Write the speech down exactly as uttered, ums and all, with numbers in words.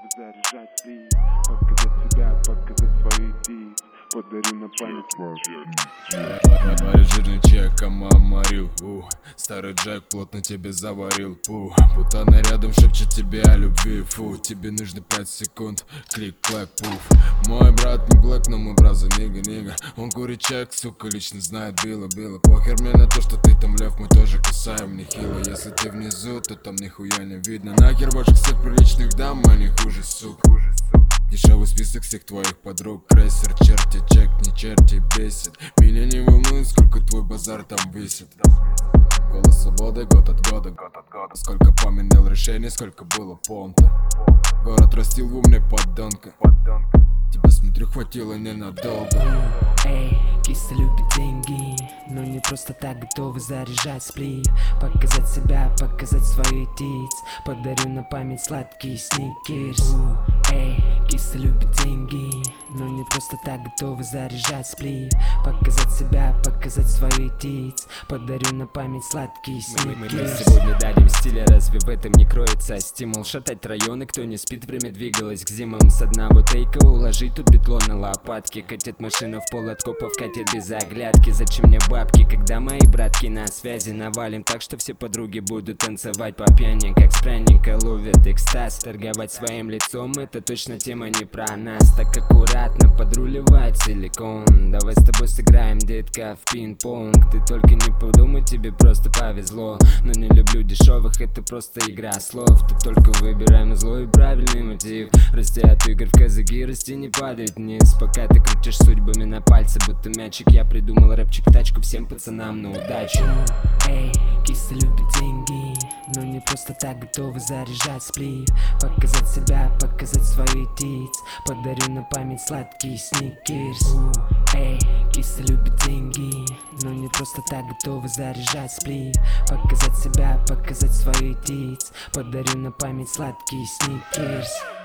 готовы заряжать сплит. Показать себя, показать свои идеи. Подарю на память. Говорит жирный чек, а мама Рил. Старый Джек плотно тебе заварил. Пу. Путана рядом шепчет тебе о любви. Фу, тебе нужно пять секунд. Клик-клак, пуф. Мой брат не блэк, но мой брат за нига, нига. Он курит чек, сука, лично знает Билла, Билла. Похер мне на то, что ты там лев, мы тоже кусаем нехило. Если ты внизу, то там нихуя не видно. Нахер ваших всех приличных дам, они хуже, сука. Дешевый список всех твоих подруг. Крейсер, черти, чек, не черти, бесит. Меня не волнует, сколько твой базар там висит. Голос свободы год от года, год от года. Сколько поменял решений, сколько было понта. Город растил в умной поддонка. Тебя, смотрю, хватило ненадолго. Эй, киса любит деньги, но не просто так готовы заряжать сплит. Показать себя, показать свою тиц. Подарю на память сладкий сникерс. Эй, киса любит деньги, но не просто так готовы заряжать сплит. Показать себя, показать свою тиц. Подарю на память сладкий сникерс. Мы, мы, мы сегодня дадим стиля, разве в этом не кроется стимул? Шатать районы, кто не спит, время двигалось к зимам. С одного тейка уложить тут бетло на лопатки. Катит машина в пол от копов, катит без оглядки. Зачем мне бабки, когда мои братки на связи? Навалим так, что все подруги будут танцевать по пьяни, как с пряника ловят экстаз. Торговать своим лицом, это точно тема не про нас. Так аккуратно подруливать силикон. Давай с тобой сыграем, детка, в пинг-понг. Ты только не подумай, тебе просто повезло. Но не люблю дешевых, это просто игра слов. Ты только выбираем злой и правильный мотив. Расти от игр в казаки, расти не падает вниз. Пока ты крутишь судьбами на пальце, будто мячик. Я придумал рэпчик, тачку всем пацанам на удачу. Эй, киса любит деньги, но не просто так готовы заряжать сплит. Показать себя, показать свою тиц. Подарю на память сладкий сникерс. Эй, киса любит деньги, но не просто так готовы заряжать сплит. Показать себя, показать свою тиц. Подарю на память сладкий сникерс.